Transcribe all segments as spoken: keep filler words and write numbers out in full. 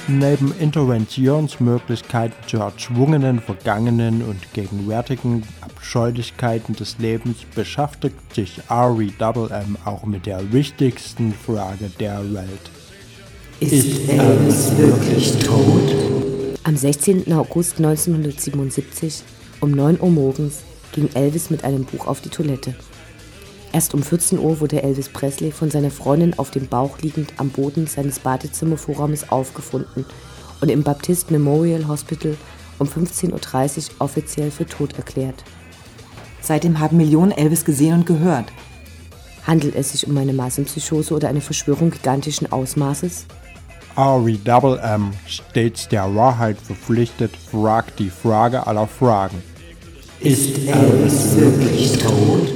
Neben Interventionsmöglichkeiten zu erzwungenen, vergangenen und gegenwärtigen Abscheulichkeiten des Lebens beschäftigt sich R E M M auch mit der wichtigsten Frage der Welt. Ist Elvis wirklich tot? Am sechzehnten August neunzehnhundertsiebenundsiebzig um neun Uhr morgens ging Elvis mit einem Buch auf die Toilette. Erst um vierzehn Uhr wurde Elvis Presley von seiner Freundin auf dem Bauch liegend am Boden seines Badezimmervorraumes aufgefunden und im Baptist Memorial Hospital um fünfzehn Uhr dreißig offiziell für tot erklärt. Seitdem haben Millionen Elvis gesehen und gehört. Handelt es sich um eine Massenpsychose oder eine Verschwörung gigantischen Ausmaßes? R E M M, stets der Wahrheit verpflichtet, fragt die Frage aller Fragen. Ist Elvis wirklich tot?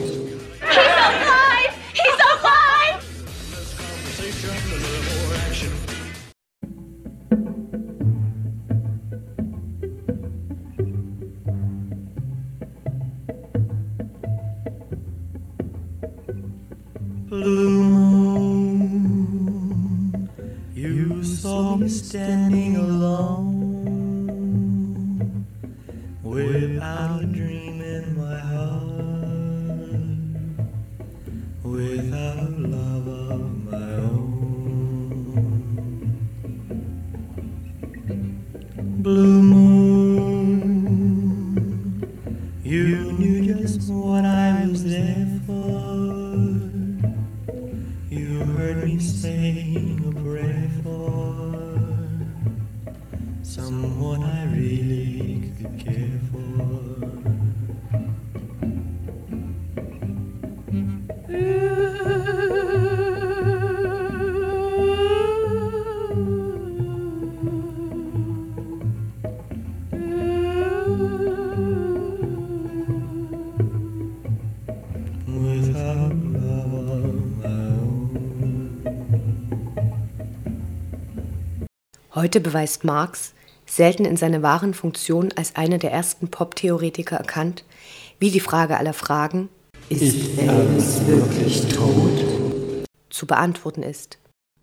Blue moon, you saw me standing alone, without a dream in my heart, without love of my own. Blue moon, you knew just what I was there for. You heard me saying a prayer for someone I really could care for. Without love. Heute beweist Marx, selten in seiner wahren Funktion als einer der ersten Pop-Theoretiker erkannt, wie die Frage aller Fragen, ist Elvis wirklich tot?, zu beantworten ist.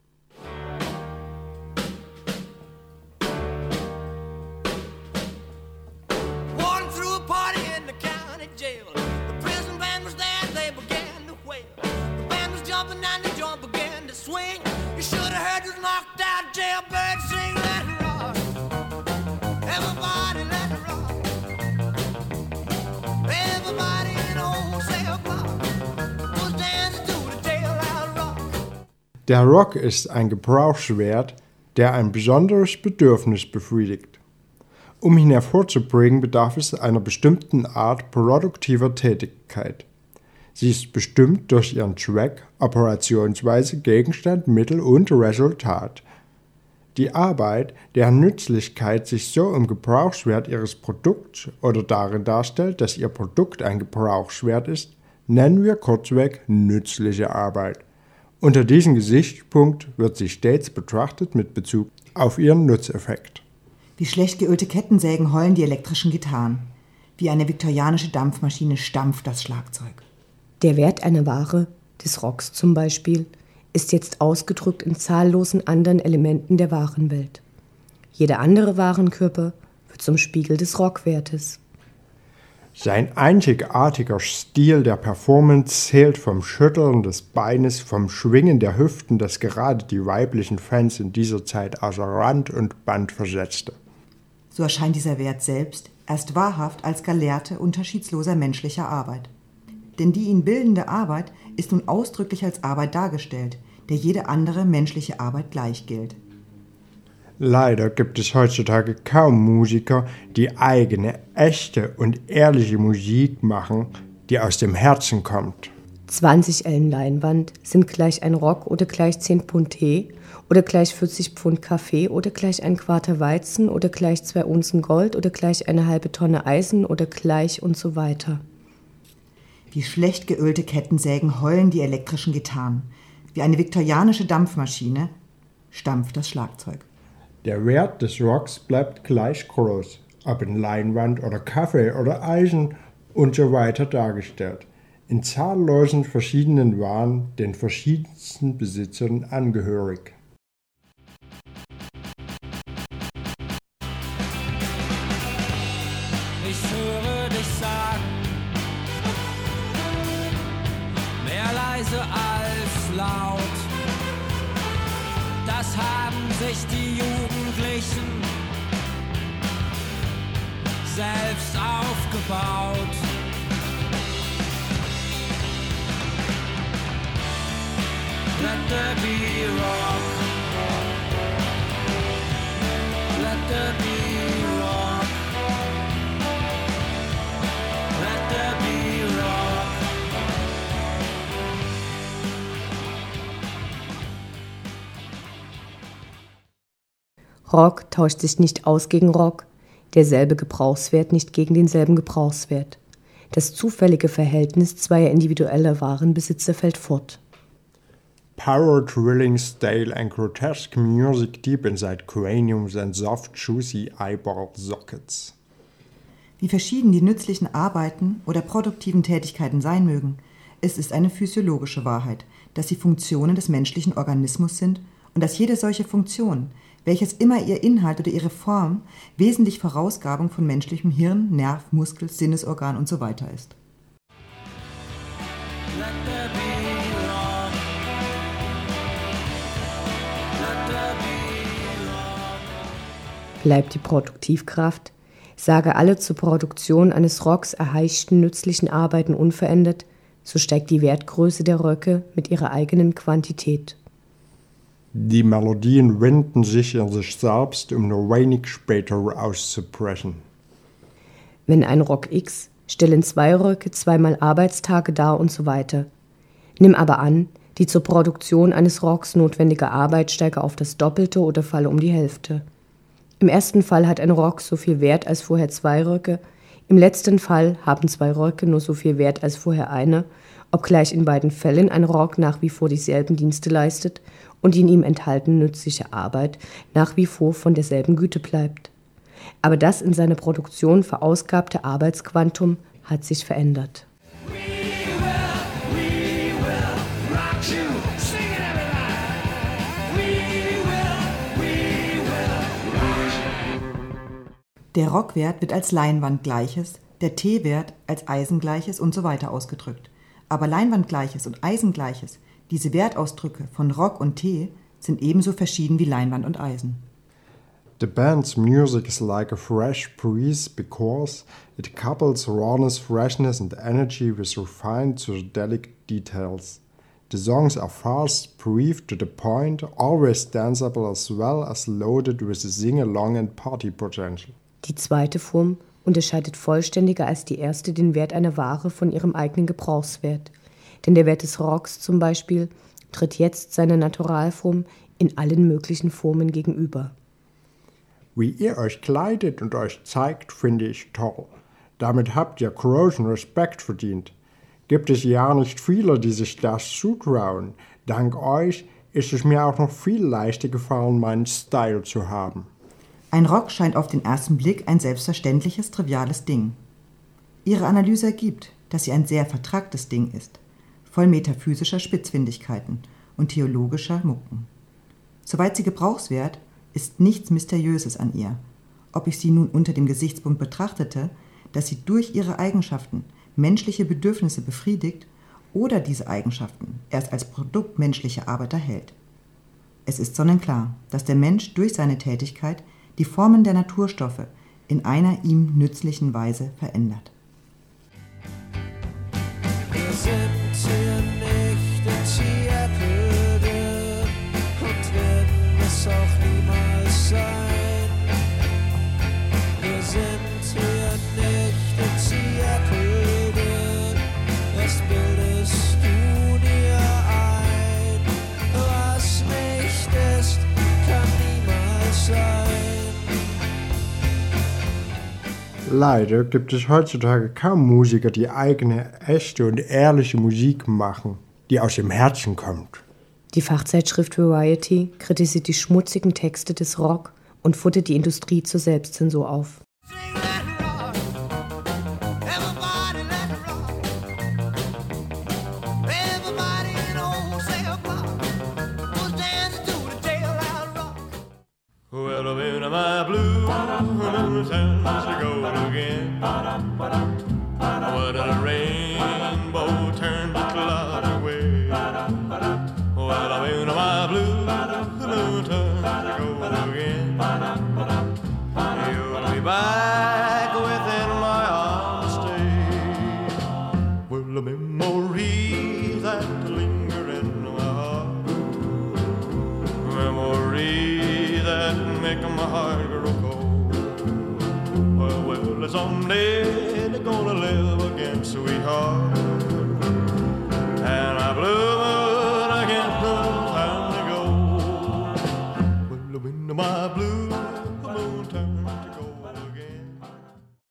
Der Rock ist ein Gebrauchswert, der ein besonderes Bedürfnis befriedigt. Um ihn hervorzubringen, bedarf es einer bestimmten Art produktiver Tätigkeit. Sie ist bestimmt durch ihren Zweck, Operationsweise, Gegenstand, Mittel und Resultat. Die Arbeit, deren Nützlichkeit sich so im Gebrauchswert ihres Produkts oder darin darstellt, dass ihr Produkt ein Gebrauchswert ist, nennen wir kurzweg nützliche Arbeit. Unter diesem Gesichtspunkt wird sie stets betrachtet mit Bezug auf ihren Nutzeffekt. Wie schlecht geölte Kettensägen heulen die elektrischen Gitarren. Wie eine viktorianische Dampfmaschine stampft das Schlagzeug. Der Wert einer Ware, des Rocks zum Beispiel, ist jetzt ausgedrückt in zahllosen anderen Elementen der Warenwelt. Jeder andere Warenkörper wird zum Spiegel des Rockwertes. Sein einzigartiger Stil der Performance zählt vom Schütteln des Beines, vom Schwingen der Hüften, das gerade die weiblichen Fans in dieser Zeit außer Rand und Band versetzte. So erscheint dieser Wert selbst erst wahrhaft als gelehrte, unterschiedsloser menschlicher Arbeit. Denn die ihn bildende Arbeit ist nun ausdrücklich als Arbeit dargestellt, der jede andere menschliche Arbeit gleich gilt. Leider gibt es heutzutage kaum Musiker, die eigene, echte und ehrliche Musik machen, die aus dem Herzen kommt. zwanzig Ellen Leinwand sind gleich ein Rock oder gleich zehn Pfund Tee oder gleich vierzig Pfund Kaffee oder gleich ein Quarter Weizen oder gleich zwei Unzen Gold oder gleich eine halbe Tonne Eisen oder gleich und so weiter. Wie schlecht geölte Kettensägen heulen die elektrischen Gitarren. Wie eine viktorianische Dampfmaschine stampft das Schlagzeug. Der Wert des Rocks bleibt gleich groß, ob in Leinwand oder Kaffee oder Eisen und so weiter dargestellt, in zahllosen verschiedenen Waren, den verschiedensten Besitzern angehörig. leise als laut. Das haben sich die Jugendlichen selbst aufgebaut. Let there be rock. Let there be rock. Let there be rock. Rock tauscht sich nicht aus gegen Rock, derselbe Gebrauchswert nicht gegen denselben Gebrauchswert. Das zufällige Verhältnis zweier individueller Warenbesitzer fällt fort. Power-thrilling, stale and grotesque music deep inside craniums and soft, juicy eyeball sockets. Wie verschieden die nützlichen Arbeiten oder produktiven Tätigkeiten sein mögen, es ist eine physiologische Wahrheit, dass sie Funktionen des menschlichen Organismus sind und dass jede solche Funktion, welches immer ihr Inhalt oder ihre Form, wesentlich Vorausgabung von menschlichem Hirn, Nerv, Muskel, Sinnesorgan und so weiter ist. Let there be rock. Let there be rock. Bleibt die Produktivkraft, sage alle zur Produktion eines Rocks erheischten nützlichen Arbeiten unverändert, so steigt die Wertgröße der Röcke mit ihrer eigenen Quantität. Die Melodien winden sich in sich selbst, um nur wenig später auszubrechen. Wenn ein Rock X, stellen zwei Röcke zweimal Arbeitstage dar und so weiter. Nimm aber an, die zur Produktion eines Rocks notwendige Arbeit steige auf das Doppelte oder falle um die Hälfte. Im ersten Fall hat ein Rock so viel Wert als vorher zwei Röcke, im letzten Fall haben zwei Röcke nur so viel Wert als vorher einer, obgleich in beiden Fällen ein Rock nach wie vor dieselben Dienste leistet und die in ihm enthaltene nützliche Arbeit nach wie vor von derselben Güte bleibt. Aber das in seiner Produktion verausgabte Arbeitsquantum hat sich verändert. Der Rockwert wird als Leinwandgleiches, der T-Wert als Eisengleiches und so weiter ausgedrückt. Aber Leinwandgleiches und Eisengleiches, diese Wertausdrücke von Rock und T, sind ebenso verschieden wie Leinwand und Eisen. The band's music is like a fresh breeze because it couples rawness, freshness and energy with refined psychedelic details. The songs are fast, brief, to the point, always danceable as well as loaded with sing-along and party potential. Die zweite Form unterscheidet vollständiger als die erste den Wert einer Ware von ihrem eigenen Gebrauchswert. Denn der Wert des Rocks zum Beispiel tritt jetzt seiner Naturalform in allen möglichen Formen gegenüber. Wie ihr euch kleidet und euch zeigt, finde ich toll. Damit habt ihr großen Respekt verdient. Gibt es ja nicht viele, die sich das zutrauen. Dank euch ist es mir auch noch viel leichter gefallen, meinen Style zu haben. Ein Rock scheint auf den ersten Blick ein selbstverständliches, triviales Ding. Ihre Analyse ergibt, dass sie ein sehr vertracktes Ding ist, voll metaphysischer Spitzfindigkeiten und theologischer Mucken. Soweit sie Gebrauchswert, ist nichts Mysteriöses an ihr, ob ich sie nun unter dem Gesichtspunkt betrachtete, dass sie durch ihre Eigenschaften menschliche Bedürfnisse befriedigt oder diese Eigenschaften erst als Produkt menschlicher Arbeit erhält. Es ist sonnenklar, dass der Mensch durch seine Tätigkeit die Formen der Naturstoffe in einer ihm nützlichen Weise verändert. Wir sind hier nicht in Seattle und werden es auch niemals sein. Wir sind hier nicht in Seattle, das bildest du dir ein. Was nicht ist, kann niemals sein. Leider gibt es heutzutage kaum Musiker, die eigene, echte und ehrliche Musik machen, die aus dem Herzen kommt. Die Fachzeitschrift Variety kritisiert die schmutzigen Texte des Rock und futtert die Industrie zur Selbstzensur auf. What a rainbow turned the cloud away. time, sweetheart.